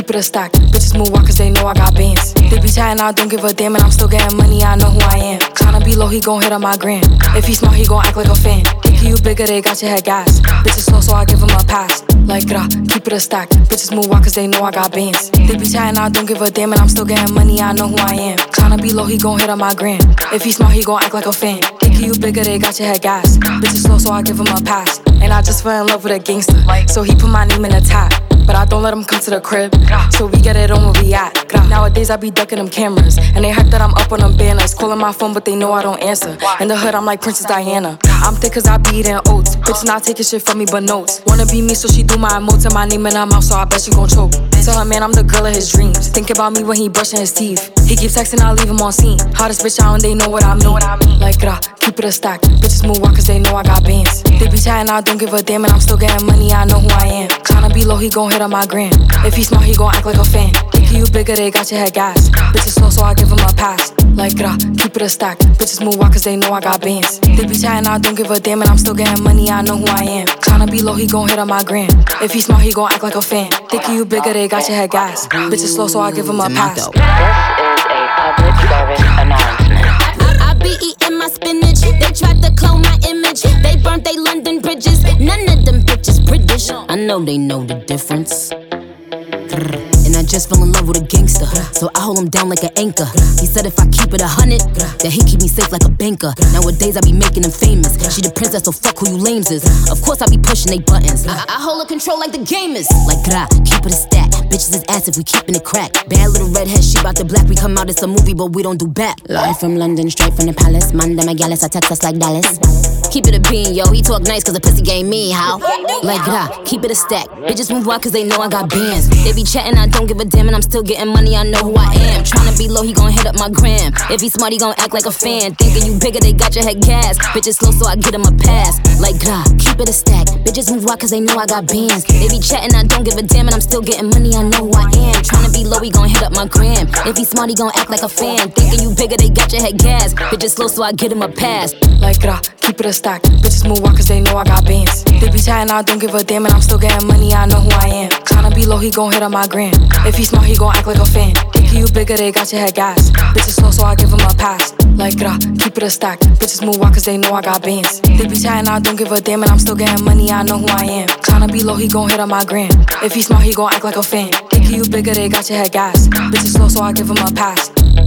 keep it a stack. Bitches move on cause they know I got bands. They be chatting, I don't give a damn, and I'm still getting money, I know who I am. Tryna be low, he gon' hit on my gram. If he smart, he gon' act like a fan. Think you bigger, they got your head gas. Bitches slow, so I give him a pass. Like, keep it a stack. Bitches move on cause they know I got bands. They be chatting, I don't give a damn, and I'm still getting money, I know who I am. Tryna be low, he gon' hit on my gram. If he smart, he gon' act like a fan. Think you bigger, they got your head gas. Bitches slow, so I give him a pass. And I just fell in love with a gangster, so he put my name in the tag. But I don't let him come to the crib, so we get it on where we at. Nowadays I be ducking them cameras, and they hype that I'm up on them banners. Calling my phone, but they know I don't answer. In the hood, I'm like Princess Diana. I'm thick cause I be eating oats. Bitch not taking shit from me but notes. Wanna be me, so she do my emotes and my name in her mouth, so I bet she gon' choke. Tell her man I'm the girl of his dreams. Think about me when he brushing his teeth. He keeps texting, I leave him on scene. Hottest bitch out and they know what I mean. Like, keep it a stack. Bitches move on cause they know I got bands. They be chatting, I don't give a damn, and I'm still getting money, I know who I am. Tryna be low, he gon' hit on my gram. If he smart, he gon' act like a fan. Think you bigger, they got your head gas. Bitches slow, so I give him a pass. Like, keep it a stack. Bitches move on cause they know I got bands. They be chatting, I don't give a damn, and I'm still getting money, I know who I am. Tryna be low, he gon' hit on my gram. If he smart, he gon' act like a fan. Think you bigger, they got your head gas. Bitches slow, so I give him a pass. This is a public service announcement. I be eating my spinach. They tried to clone my image. They burnt they London bridges. None of them bitches British. I know they know the difference. And I just fell in love with a gangster, so I hold him down like an anchor. He said if I keep it 100, that he keep me safe like a banker. Nowadays I be making him famous. She the princess, so fuck who you lames is. Of course I be pushing they buttons. I hold her control like the gamers. Like keep it a stack. Bitches is ass if we keepin' it crack. Bad little redhead, she bout the black. We come out, it's a movie, but we don't do back. Live from London, straight from the palace. Monday, my gallus, I text us like Dallas. Keep it a bean, yo. He talk nice cause the pussy game me, how? Like keep it a stack. Bitches move on cause they know I got bands. They be chatting, I don't give a damn, and I'm still getting money, I know who I am. Tryna be low, he gon' hit up my gram. If he smart, he gon' act like a fan. Thinking you bigger, they got your head gas. Bitches slow, so I get him a pass. Like keep it a stack. Bitches move on cause they know I got bands. They be chatting, I don't give a damn, and I'm still getting money, I know who I am. Tryna be low, he gon' hit up my gram. If he smart, he gon' act like a fan. Thinking you bigger, they got your head gas. Bitches slow, so I get him a pass. Like keep it a stack. Bitches move on cause they know I got bands. They be chatting, I don't give a damn, and I'm still getting money, I know who I am. Tryna be low, he gon' hit on my gram. If he smart, he gon' act like a fan. Think you bigger, they got your head gas. Bitches slow, so I give him a pass. Like keep it a stack. Bitches move on cause they know I got bands. They be chatting, I don't give a damn, and I'm still getting money, I know who I am. Tryna be low, he gon' hit on my gram. If he smart, he gon' act like a fan. Think you bigger, they got your head gas. Bitches slow, so I give him a pass.